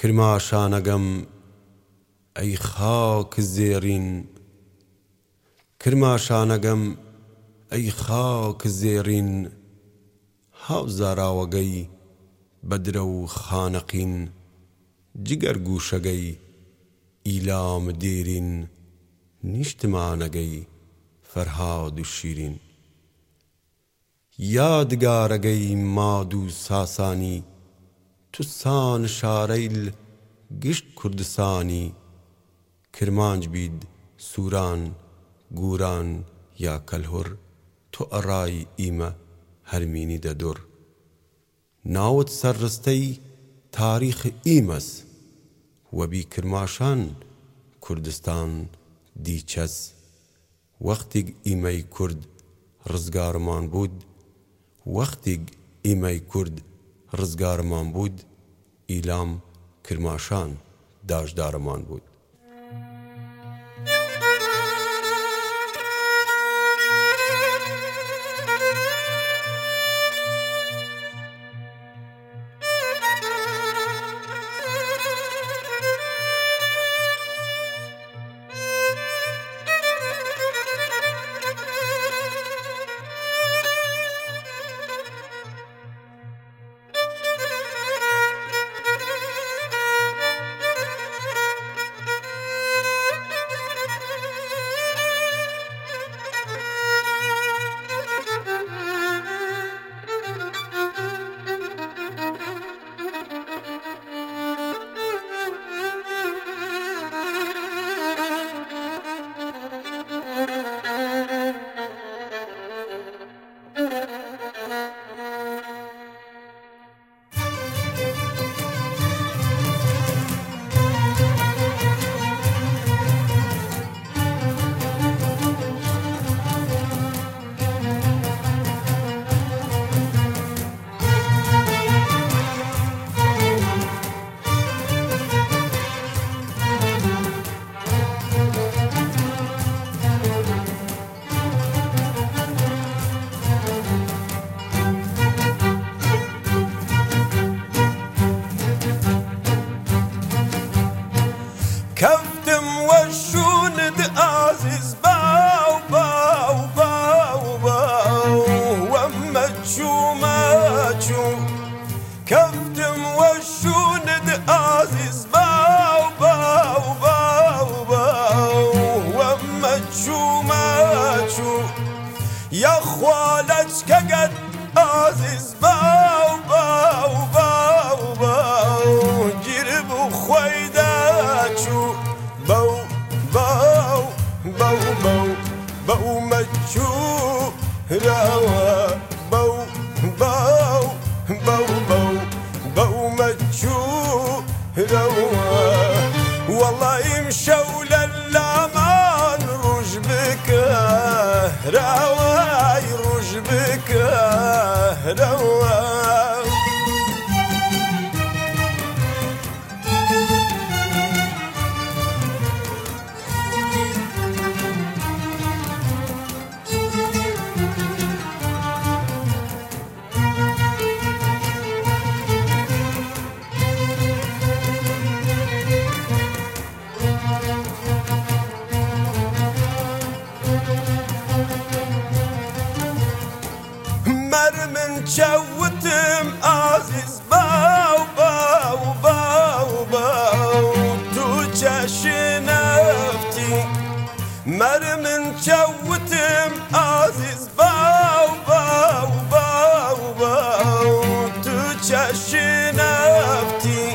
کرماشانەگەم ئەی خاک زێڕین، کرماشانەگەم ئەی خاک زێڕین، هاوزاراوەگەی بەدرە و خانەقین، جگەر گوشەگەی ئیلام دێرین، نیشتمانەگەی فەرهاد و شیرین. یادگارەگەی ماد و ساسانی، توسان شارەیل گشت کوردستانی، کرمانج بید سووران گوران یا کەلهوڕ، تۆ ئەڕای ئیمە هەرمینی دەدوڕ. ناوت سەرڕستەی تاریخ ئیمەس، وەبی کرماشان کوردستان دیچەس. وەختێک ئیمەی کورد ڕزگارمان بوود، وەختێک ئیمەی کورد ڕزگارمان بوود، ئیلام کرماشان داژدارمان بوود. كفتم وشوند عزيز باو باو باو باو وما تشو كفتم وشوند عزيز باو باو باو باو وما تشو يا خوالج كقد عزيز باو باو باو باو جربو خويداتشو باو باو باو باو باو متشو روا باو باو باو باو باو متشو روا والله يمشوا للامان روج بك رواي روج بك روا من شوتم عزيز باو باو باو باو تو نفتي من شوتم عزيز باو باو باو باو تو نفتي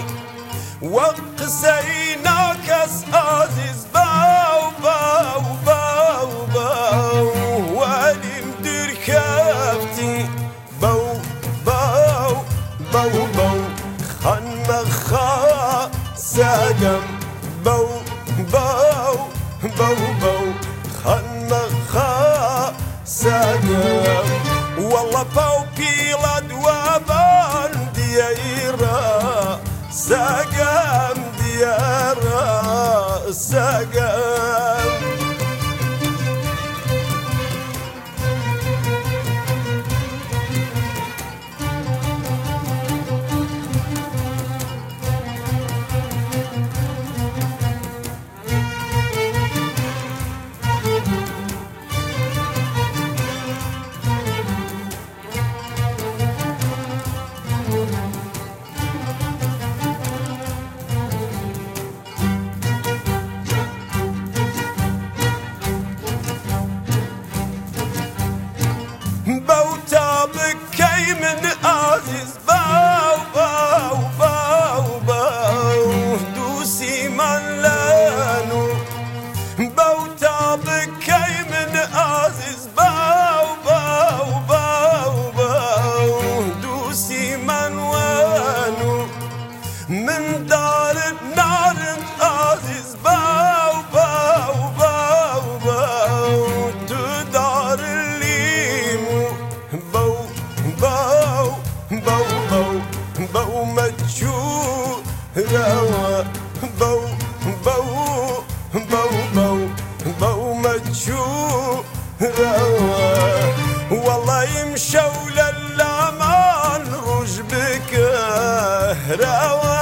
وقسيناك عزيز باو باو باو باو ولي مدير كافتي باو باو باو باو خان مخا ساقم باو باو باو باو خان مخا ساقم والله باو بيلاد وابان ديارا ساقم ديارا ساقم دار النار عزيز باو باو باو باو تدار الليمو باو باو باو باو باو مجهول روا باو باو باو باو باو مجهول روا والله يمشوا للأمان رج بك روا